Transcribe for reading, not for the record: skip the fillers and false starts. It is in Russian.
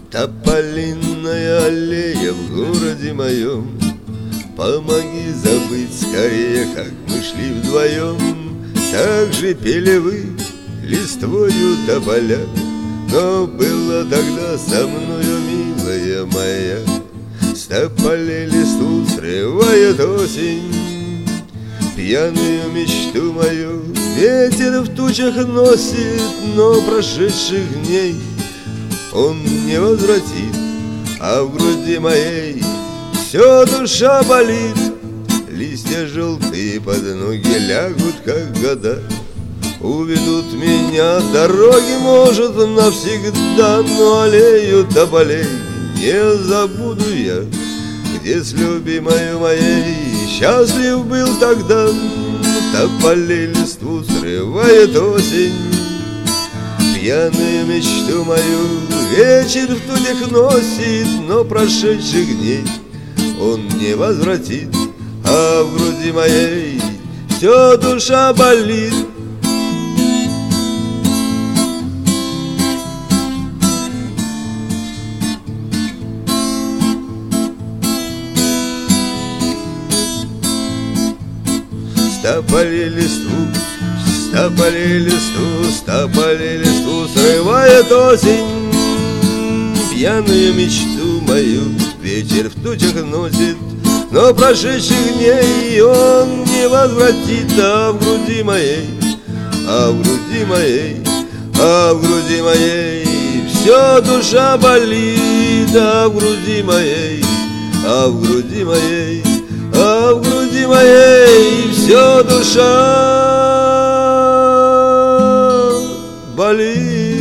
Тополиная аллея в городе моем, помоги забыть скорее, как мы шли вдвоем. Так же пели вы листвою тополя, но было тогда со мною, милая моя. С тополей листву срывает осень, пьяную мечту мою ветер в тучах носит, но прошедших дней он не возвратит. А в груди моей все душа болит, листья желтые под ноги лягут, как года. Уведут меня дороги, может, навсегда, но аллею тополей не забуду я, где с любимой моей счастлив был тогда. Тополей листву срывает осень, пьяную мечту мою вечер в тучах носит, но прошедших дней он не возвратит. А в груди моей все душа болит. Тополей листву, тополей листву, тополей листву срывает осень, пьяную мечту мою ветер в тучах носит, но прошедших дней он не возвратит. А в груди моей, а в груди моей, а в груди моей все душа болит. А в груди моей, а в груди моей, а в груди моей все душа болит.